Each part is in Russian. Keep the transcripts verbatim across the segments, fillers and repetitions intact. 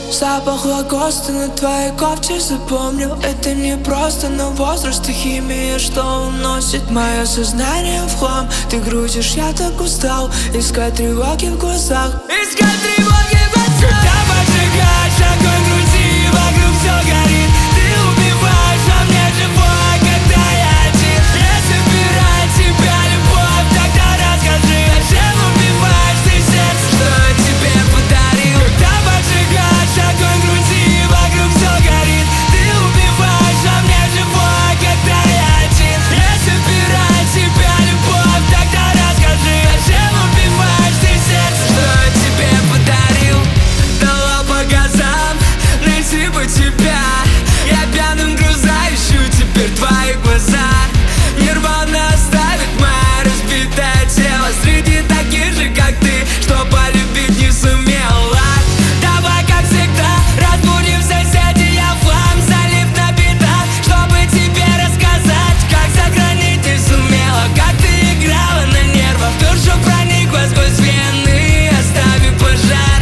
Запах лакоста на твоей кофте запомнил. Это не просто, но возраст и химия, что уносит мое сознание в хлам. Ты грузишь, я так устал искать тревоги в глазах. Искать тревоги в глазах. Когда поджигаешь огонь в груди, вокруг все горит. Ты убиваешь во мне живое, когда я один. Я собираю тебя, любовь, тогда расскажи, зачем убиваешь ты сердце, что я тебе подарил. Когда поджигаешь огонь в груди, вокруг все горит. Ты убиваешь во мне живое, когда я один. Я собираю тебя, любовь, тогда расскажи, зачем убиваешь ты сердце, что я тебе подарил. Дала по газам, найти бы тебя. Я пьяным груза ищу теперь твои глаза. Нирвана оставит мое разбитое тело среди таких же, как ты, что полюбить не сумела. Давай, как всегда, разбудим соседей, я флам, залив на битах, чтобы тебе рассказать, как сохранить не сумела. Как ты играла на нервах, душу проникла сквозь вены, оставив пожар.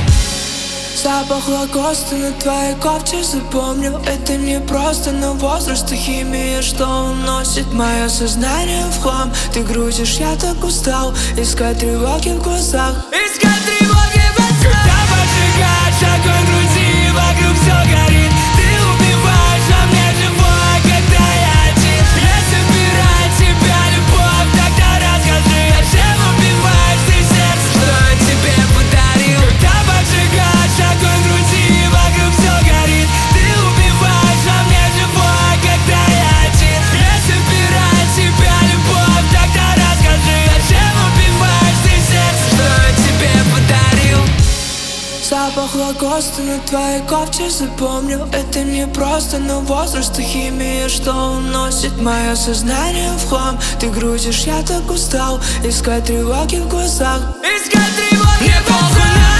Запах лакоста на твоей кофте запомнил. Это не просто, но возраст и химия, что уносит мое сознание в хлам. Ты грузишь, я так устал искать тревоги в глазах. Искать тревоги в глазах. Когда поджигаешь огонь в груди, вокруг все горит. Ты убиваешь во мне живое, когда я один. Я собираю тебя, любовь, тогда расскажи, зачем убиваешь ты сердце, что я тебе подарил. Когда поджигаешь огонь в груди, вокруг все горит. Ты убиваешь во мне живое, когда я один. Я собираю тебя, любовь, тогда расскажи, зачем убиваешь ты сердце, что я тебе подарил. Запах лакоста на твоей кофте запомнил. Это не просто, но возраст и химия, что уносит мое сознание в хлам. Ты грузишь, я так устал искать тревоги в глазах. Искать тревоги в глазах.